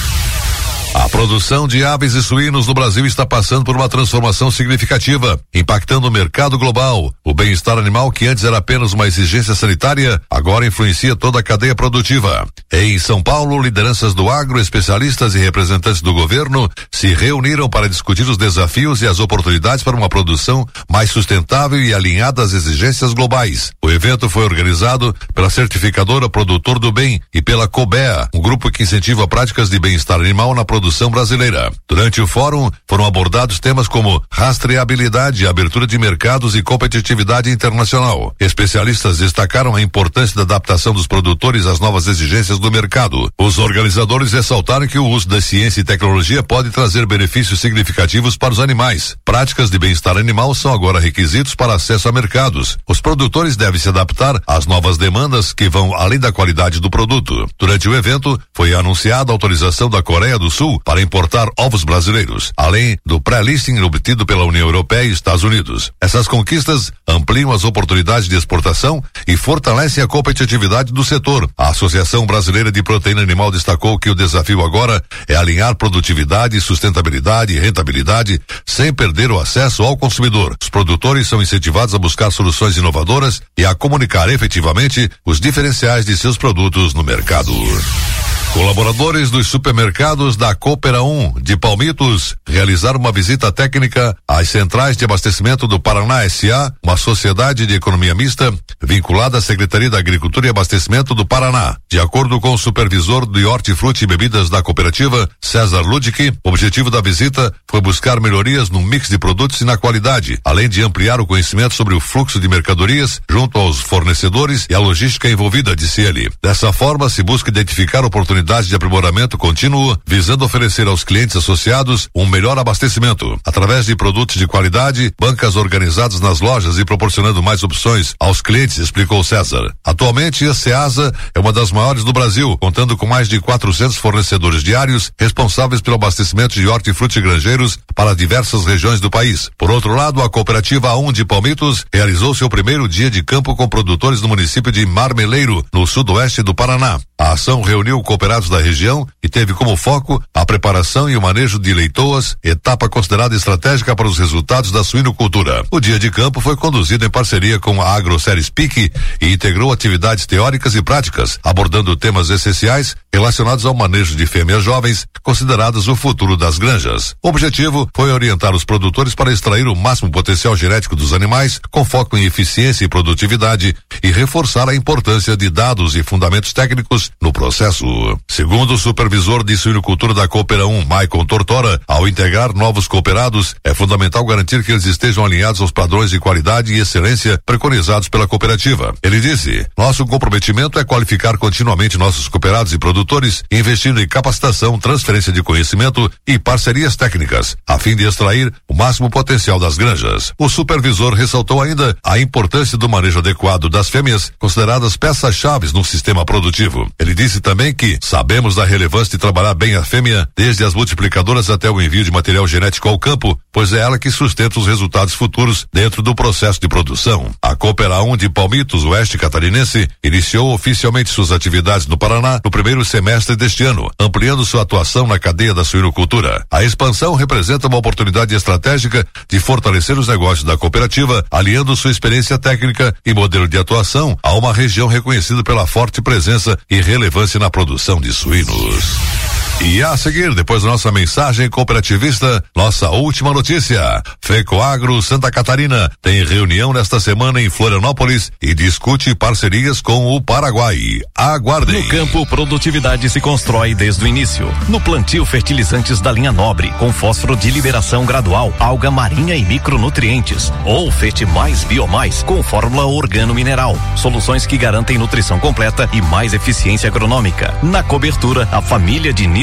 A produção de aves e suínos no Brasil está passando por uma transformação significativa, impactando o mercado global. O bem-estar animal, que antes era apenas uma exigência sanitária, agora influencia toda a cadeia produtiva. Em São Paulo, lideranças do agro, especialistas e representantes do governo se reuniram para discutir os desafios e as oportunidades para uma produção mais sustentável e alinhada às exigências globais. O evento foi organizado pela certificadora Produtor do Bem e pela COBEA, um grupo que incentiva práticas de bem-estar animal na produção brasileira. Durante o fórum, foram abordados temas como rastreabilidade, abertura de mercados e competitividade internacional. Especialistas destacaram a importância da adaptação dos produtores às novas exigências do mercado. Os organizadores ressaltaram que o uso da ciência e tecnologia pode trazer benefícios significativos para os animais. Práticas de bem-estar animal são agora requisitos para acesso a mercados. Os produtores devem se adaptar às novas demandas que vão além da qualidade do produto. Durante o evento, foi anunciada a autorização da Coreia do Sul para importar ovos brasileiros, além do pré-listing obtido pela União Europeia e Estados Unidos. Essas conquistas ampliam as oportunidades de exportação e fortalecem a competitividade do setor. A Associação Brasileira de Proteína Animal destacou que o desafio agora é alinhar produtividade, sustentabilidade e rentabilidade sem perder o acesso ao consumidor. Os produtores são incentivados a buscar soluções inovadoras e a comunicar efetivamente os diferenciais de seus produtos no mercado. Colaboradores dos supermercados da Coopera 1 de Palmitos realizaram uma visita técnica às centrais de abastecimento do Paraná S.A., uma sociedade de economia mista vinculada à Secretaria da Agricultura e Abastecimento do Paraná. De acordo com o supervisor de hortifruti e bebidas da cooperativa, César Ludic, o objetivo da visita foi buscar melhorias no mix de produtos e na qualidade, além de ampliar o conhecimento sobre o fluxo de mercadorias junto aos fornecedores e a logística envolvida, disse ele. Dessa forma, se busca identificar oportunidades de aprimoramento contínuo, visando oferecer aos clientes associados um melhor abastecimento, através de produtos de qualidade, bancas organizadas nas lojas e proporcionando mais opções aos clientes, explicou César. Atualmente, a Ceasa é uma das maiores do Brasil, contando com mais de 400 fornecedores diários responsáveis pelo abastecimento de hortifruti granjeiros para diversas regiões do país. Por outro lado, a Cooperativa A1 de Palmitos realizou seu primeiro dia de campo com produtores no município de Marmeleiro, no sudoeste do Paraná. A ação reuniu cooperados da região e teve como foco a preparação e o manejo de leitoas, etapa considerada estratégica para os resultados da suinocultura. O dia de campo foi conduzido em parceria com a AgroSéries PIC e integrou atividades teóricas e práticas, abordando temas essenciais relacionados ao manejo de fêmeas jovens, consideradas o futuro das granjas. O objetivo foi orientar os produtores para extrair o máximo potencial genético dos animais, com foco em eficiência e produtividade, e reforçar a importância de dados e fundamentos técnicos no processo. Segundo o supervisor de suinocultura da Coopera 1, Maicon Tortora, ao integrar novos cooperados, é fundamental garantir que eles estejam alinhados aos padrões de qualidade e excelência preconizados pela cooperativa. Ele disse: nosso comprometimento é qualificar continuamente nossos cooperados e produtores, investindo em capacitação, transferência de conhecimento e parcerias técnicas, a fim de extrair o máximo potencial das granjas. O supervisor ressaltou ainda a importância do manejo adequado das fêmeas, consideradas peças-chave no sistema produtivo. Ele disse também que sabemos da relevância de trabalhar bem a fêmea, desde as multiplicadoras até o envio de material genético ao campo, pois é ela que sustenta os resultados futuros dentro do processo de produção. A Coopera 1 de Palmitos, oeste catarinense, iniciou oficialmente suas atividades no Paraná no primeiro semestre deste ano, ampliando sua atuação na cadeia da suinocultura. A expansão representa uma oportunidade estratégica de fortalecer os negócios da cooperativa, aliando sua experiência técnica e modelo de atuação a uma região reconhecida pela forte presença e relevância na produção de suínos. E a seguir, depois da nossa mensagem cooperativista, nossa última notícia. FECOAGRO Santa Catarina tem reunião nesta semana em Florianópolis e discute parcerias com o Paraguai. Aguardem. No campo, produtividade se constrói desde o início. No plantio, fertilizantes da linha nobre, com fósforo de liberação gradual, alga marinha e micronutrientes. Ou Fete Mais Biomais, com fórmula organo-mineral. Soluções que garantem nutrição completa e mais eficiência agronômica. Na cobertura, a família de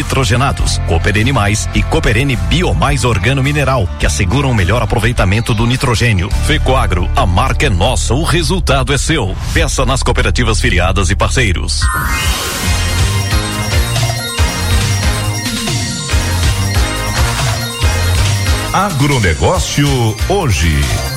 nitrogenados, Cooperene Mais e Cooperene Biomais Organo Mineral, que asseguram o melhor aproveitamento do nitrogênio. Fecoagro, a marca é nossa, o resultado é seu. Peça nas cooperativas filiadas e parceiros. Agronegócio hoje.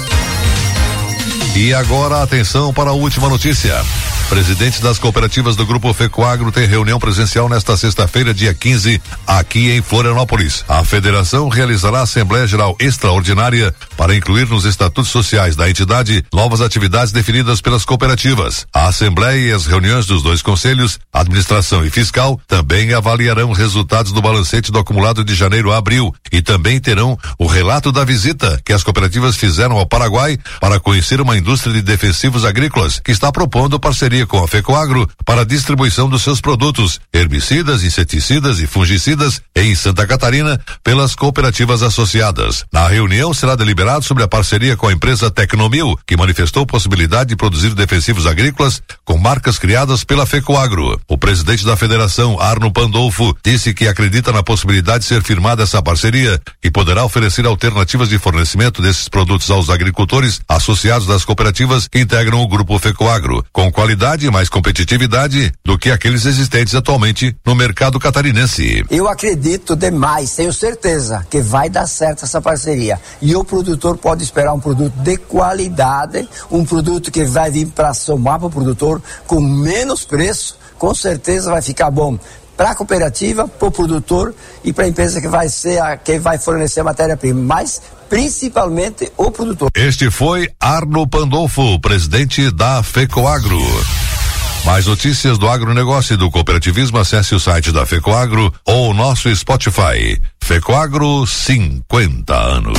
E agora atenção para a última notícia. Presidentes das cooperativas do Grupo Fecoagro têm reunião presencial nesta sexta-feira, dia 15, aqui em Florianópolis. A federação realizará a Assembleia Geral Extraordinária para incluir nos estatutos sociais da entidade novas atividades definidas pelas cooperativas. A Assembleia e as reuniões dos dois conselhos, administração e fiscal, também avaliarão resultados do balancete do acumulado de janeiro a abril e também terão o relato da visita que as cooperativas fizeram ao Paraguai para conhecer uma indústria de defensivos agrícolas que está propondo parceria com a Fecoagro para a distribuição dos seus produtos, herbicidas, inseticidas e fungicidas em Santa Catarina pelas cooperativas associadas. Na reunião será deliberado sobre a parceria com a empresa Tecnomil, que manifestou possibilidade de produzir defensivos agrícolas com marcas criadas pela Fecoagro. O presidente da federação, Arno Pandolfo, disse que acredita na possibilidade de ser firmada essa parceria, que poderá oferecer alternativas de fornecimento desses produtos aos agricultores associados das cooperativas que integram o Grupo Fecoagro, com qualidade e mais competitividade do que aqueles existentes atualmente no mercado catarinense. Eu acredito demais, tenho certeza que vai dar certo essa parceria. E o produtor pode esperar um produto de qualidade, um produto que vai vir para somar para o produtor com menos preço, com certeza vai ficar bom para a cooperativa, para o produtor e para a empresa que vai ser quem vai fornecer a matéria-prima, mas principalmente o produtor. Este foi Arno Pandolfo, presidente da Fecoagro. Mais notícias do agronegócio e do cooperativismo, acesse o site da Fecoagro ou o nosso Spotify. Fecoagro, 50 anos.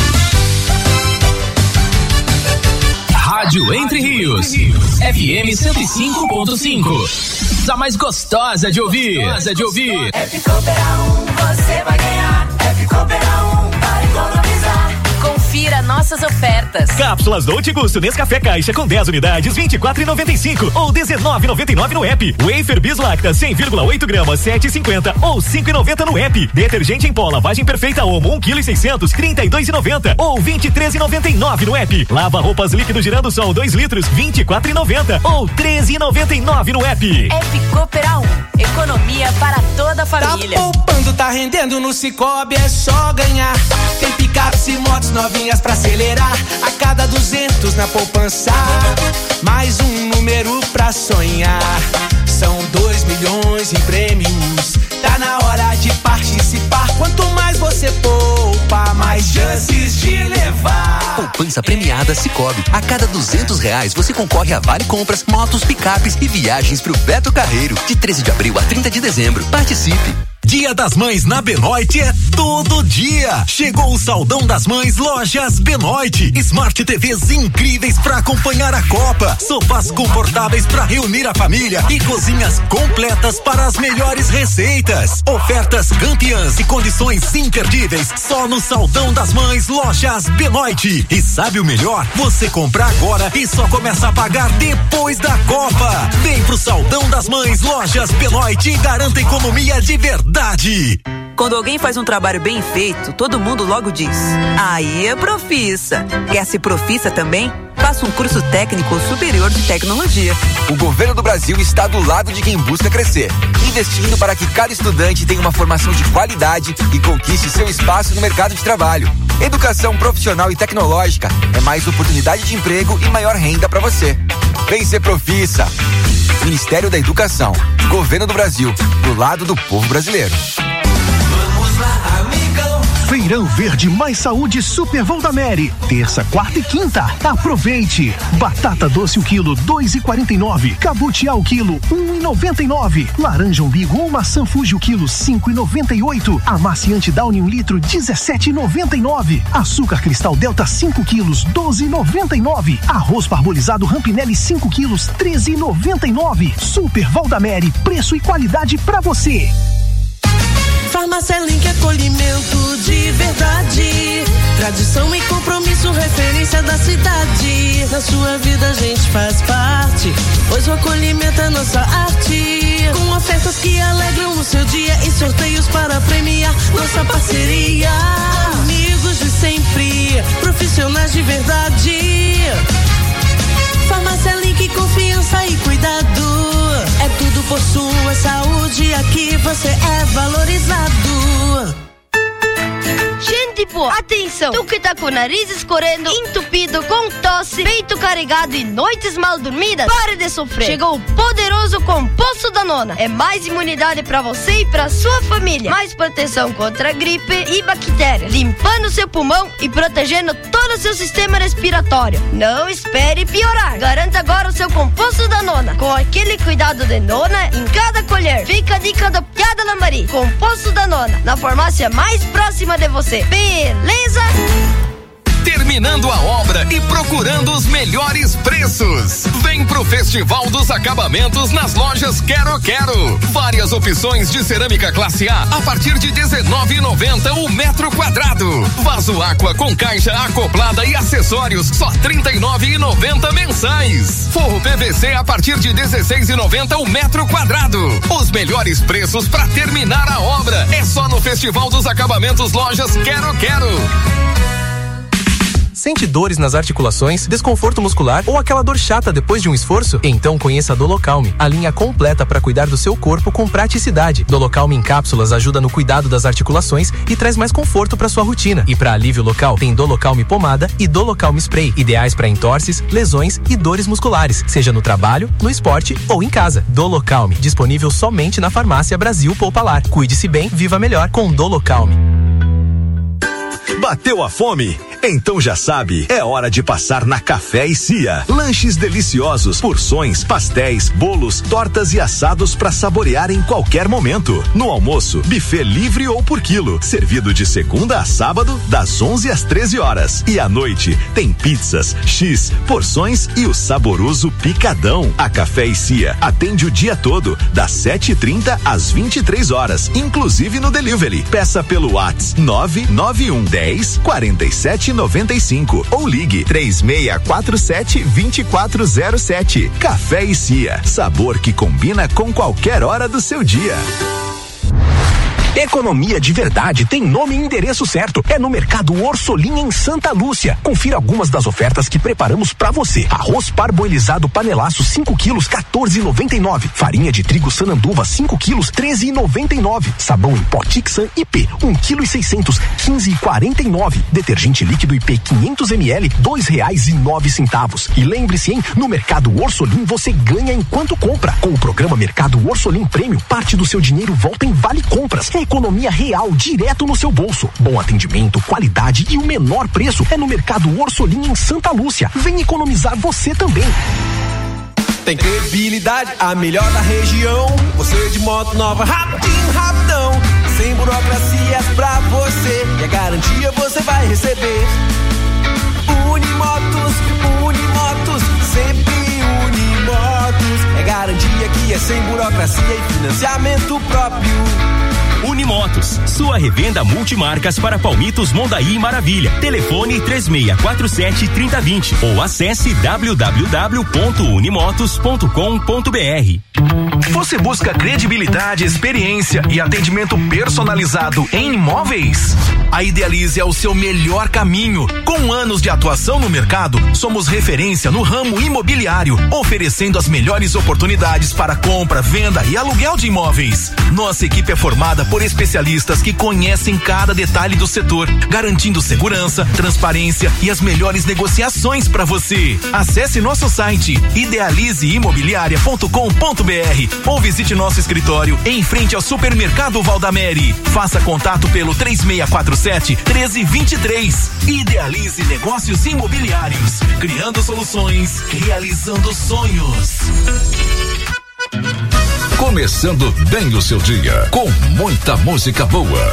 Rádio Entre Rios, FM 105.5. A mais gostosa de ouvir. É Ficopera 1, você vai ganhar. É Ficopera 1, para economizar. Confira nossas ofertas. Cápsulas Dolce Gusto Nescafé Caixa com 10 unidades, 24,95 ou 19,99 no app. Wafer Bis Lacta 100,8 gramas, 7,50 ou 5,90 no app. Detergente em pó lavagem perfeita Omo 1,6 kg, 32,90 ou 23,99 no app. Lava roupas líquido girando sol 2 litros, 24,90 ou 13,99 no app. É Ficopera 1, economia para toda a família. Tá poupando, tá rendendo no Cicobi, é só ganhar. Tem picapes e motos novinhas pra acelerar. A cada 200 na poupança, mais um número pra sonhar. São 2 milhões em prêmios. Tá na hora de participar. Quanto mais você poupa, mais chances de levar. Poupança premiada Cicobi. A cada R$200 você concorre a vale compras, motos, picapes e viagens pro Beto Carreiro. De 13 de abril a 30 de dezembro. Participe. Dia das Mães na Benoit é todo dia. Chegou o Saldão das Mães Lojas Benoit. Smart TVs incríveis para acompanhar a Copa, sofás confortáveis para reunir a família e cozinhas completas para as melhores receitas. Ofertas campeãs e condições imperdíveis só no Saldão das Mães Lojas Benoit. E sabe o melhor? Você compra agora e só começa a pagar depois da Copa. Vem pro Saldão das Mães Lojas Benoit e garanta economia de verdade. Quando alguém faz um trabalho bem feito, todo mundo logo diz: aí é profissa. Quer ser profissa também? Faça um curso técnico superior de tecnologia. O governo do Brasil está do lado de quem busca crescer, investindo para que cada estudante tenha uma formação de qualidade e conquiste seu espaço no mercado de trabalho. Educação profissional e tecnológica é mais oportunidade de emprego e maior renda para você. Vem ser profissa. Ministério da Educação, Governo do Brasil, do lado do povo brasileiro. Vamos lá, amigão. Feirão Verde Mais Saúde Super Voldamere. Terça, quarta e quinta. Aproveite. Batata doce o quilo 2,49. Cabutiá o quilo 1,99. Laranja umbigo ou maçã Fuji o quilo 5,98. Amaciante Downy 1 litro 17,99. Açúcar Cristal Delta 5 quilos 12,99. Arroz parbolizado Rampinelli 5 quilos 13,99. Super Voldamere, preço e qualidade pra você. Farmácia Link, acolhimento de verdade. Tradição e compromisso, referência da cidade. Na sua vida a gente faz parte, pois o acolhimento é nossa arte. Com ofertas que alegram o seu dia e sorteios para premiar nossa parceria. Amigos de sempre, profissionais de verdade. Farmácia Link, confiança e cuidado. É tudo por sua saúde, aqui você é valorizado. Gente boa, atenção! Tu que tá com o nariz escorrendo, entupido, com tosse, peito carregado e noites mal dormidas, pare de sofrer. Chegou o poderoso Composto da Nona. É mais imunidade pra você e pra sua família. Mais proteção contra gripe e bactérias, limpando seu pulmão e protegendo todo o seu sistema respiratório. Não espere piorar. Garanta agora o seu Composto da Nona, com aquele cuidado de nona em cada colher. Fica a dica do Piada Lambari. Composto da Nona, na farmácia mais próxima de você. Beleza? Terminando a obra e procurando os melhores preços. Vem pro Festival dos Acabamentos nas lojas Quero Quero. Várias opções de cerâmica classe A partir de R$19,90 o metro quadrado. Vaso Aqua com caixa acoplada e acessórios só R$39,90 mensais. Forro PVC a partir de R$16,90 o metro quadrado. Os melhores preços para terminar a obra é só no Festival dos Acabamentos lojas Quero Quero. Sente dores nas articulações, desconforto muscular ou aquela dor chata depois de um esforço? Então conheça a Dolocalme, a linha completa para cuidar do seu corpo com praticidade. Dolocalme em cápsulas ajuda no cuidado das articulações e traz mais conforto para sua rotina. E para alívio local, tem Dolocalme pomada e Dolocalme spray, ideais para entorses, lesões e dores musculares, seja no trabalho, no esporte ou em casa. Dolocalme, disponível somente na Farmácia Brasil Poupalar. Cuide-se bem, viva melhor com Dolocalme. Bateu a fome? Então já sabe, é hora de passar na Café e Cia. Lanches deliciosos, porções, pastéis, bolos, tortas e assados para saborear em qualquer momento. No almoço, buffet livre ou por quilo, servido de segunda a sábado, das 11 às 13 horas. E à noite, tem pizzas, X, porções e o saboroso picadão. A Café e Cia atende o dia todo, das 7h30 às 23 horas, inclusive no delivery. Peça pelo WhatsApp 991 10 47 95 ou ligue 3647-2407. Café e Cia, sabor que combina com qualquer hora do seu dia. Economia de verdade tem nome e endereço certo. É no Mercado Orsolim em Santa Lúcia. Confira algumas das ofertas que preparamos pra você. Arroz parboilizado panelaço 5 quilos, R$14,99. Farinha de trigo Sananduva 5 quilos, R$13,99. Sabão em pó Tixan IP 1,6 kg, R$15,49. Detergente líquido IP 500 ml, R$2,09. E lembre-se, hein? No Mercado Orsolim você ganha enquanto compra. Com o programa Mercado Orsolim Prêmio, parte do seu dinheiro volta em Vale Compras. Economia real direto no seu bolso. Bom atendimento, qualidade e o menor preço é no Mercado Orsolim em Santa Lúcia. Vem economizar você também. Tem credibilidade, a melhor da região. Você de moto nova, rapidinho, rapidão. Sem burocracias pra você. E a garantia você vai receber. Unimotos, sempre Unimotos. É garantia que é sem burocracia e financiamento próprio. Unimotos, sua revenda multimarcas para Palmitos, Mondaí e Maravilha. Telefone 3647-3020 ou acesse www.unimotos.com.br. Você busca credibilidade, experiência e atendimento personalizado em imóveis? A Idealize é o seu melhor caminho. Com anos de atuação no mercado, somos referência no ramo imobiliário, oferecendo as melhores oportunidades para compra, venda e aluguel de imóveis. Nossa equipe é formada por especialistas que conhecem cada detalhe do setor, garantindo segurança, transparência e as melhores negociações para você. Acesse nosso site idealizeimobiliaria.com.br ou visite nosso escritório em frente ao Supermercado Valdamere. Faça contato pelo 3647-1323. Idealize Negócios Imobiliários, criando soluções, realizando sonhos. Começando bem o seu dia, com muita música boa.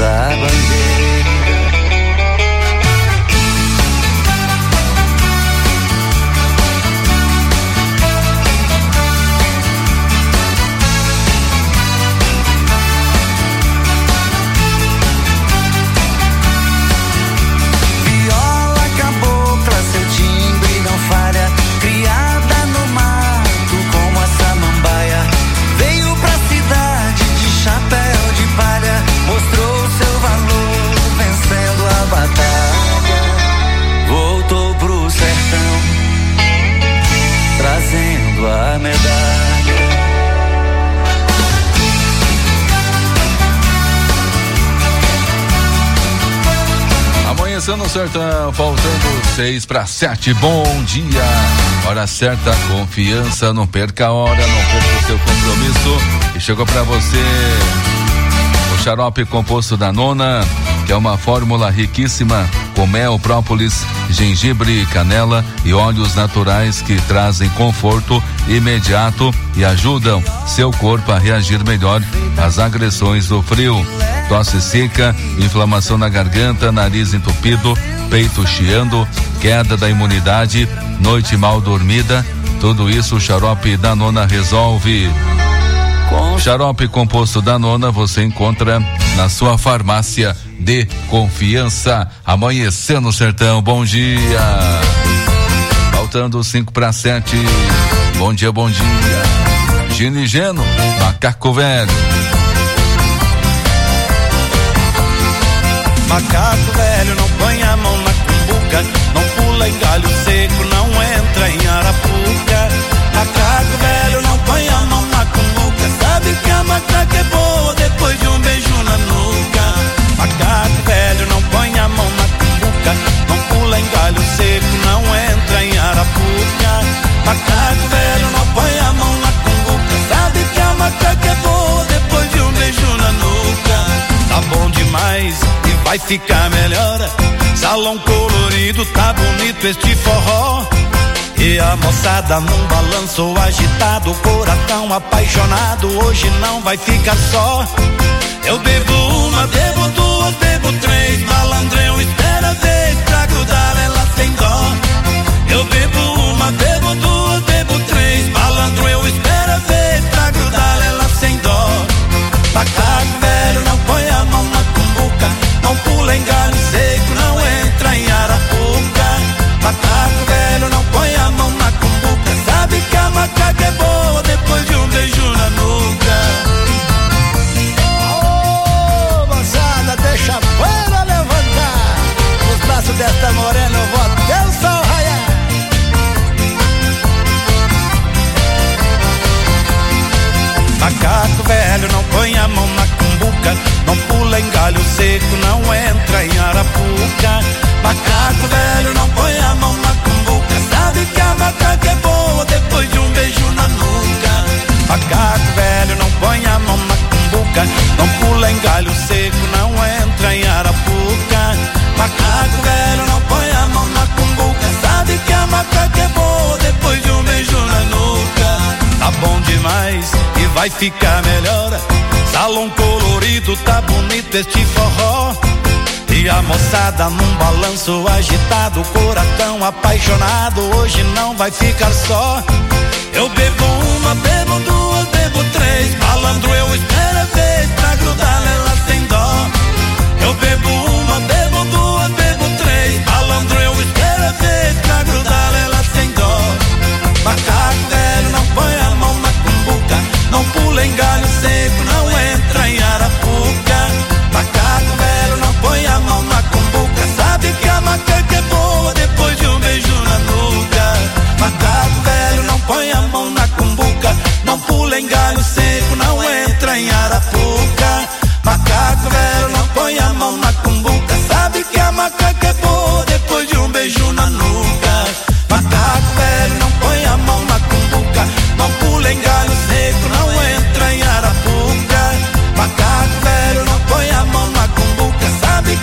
nossa bandeira. A medalha. Amanhecendo no sertão, faltando 6:07. Bom dia, hora certa, confiança, não perca a hora, não perca o seu compromisso. E chegou pra você o xarope composto da Nona, que é uma fórmula riquíssima com mel, própolis, gengibre, canela e óleos naturais que trazem conforto imediato e ajudam seu corpo a reagir melhor às agressões do frio. Tosse seca, inflamação na garganta, nariz entupido, peito chiando, queda da imunidade, noite mal dormida, tudo isso o xarope da Nona resolve. Xarope composto da Nona você encontra na sua farmácia de confiança. Amanhecendo no sertão, bom dia. Faltando 5:07. Bom dia, bom dia. Gino e Geno, macaco velho. Macaco velho, não põe a mão na cumbuca, não pula em galho seco, não entra em arapuca. Macaco velho, não põe a mão na cumbuca, sabe que a macaca é boa depois de um beijo na nuca. Macaco velho, não põe a mão na cumbuca, não pula em galho seco, não entra em arapuca. Macaco velho, não põe a mão na cumbuca, sabe que a macaca é boa depois de um beijo na nuca. Tá bom demais e vai ficar melhor, salão colorido, tá bonito este forró. E a moçada num balanço agitado, coração apaixonado, hoje não vai ficar só. Eu bebo uma, bebo duas, bebo três, malandrão espera vez pra grudar ela sem dó. Eu bebo uma, bebo duas, bebo três, malandro eu espero vez pra grudar ela sem dó. Macaco velho, não põe a mão na cumbuca, não pula em galho seco, não entra em arapuca. Macaco velho, não põe a mão na cumbuca, sabe que a macaca é boa depois de um beijo na nuca. Ô, moçada, deixa a poeira levantar, nos braços desta morena eu vou até o sol raiar. Macaco velho, não põe a mão na cumbuca, não pula em galho seco, não entra em arapuca. Macaco velho, não põe a mão na cumbuca, sabe que a macaca é boa depois de um beijo na nuca. Macaco velho, não põe a mão na cumbuca, não pula em galho seco, não entra em arapuca. Macaco velho, não põe a mão na cumbuca, sabe que a macaca é boa depois de um beijo na nuca. Tá bom demais e vai ficar melhor, salão colorido, tá bonito este forró. E a moçada num balanço agitado, coração apaixonado, hoje não vai ficar só. Eu bebo uma, bebo duas, bebo três, malandro eu espero vez pra grudar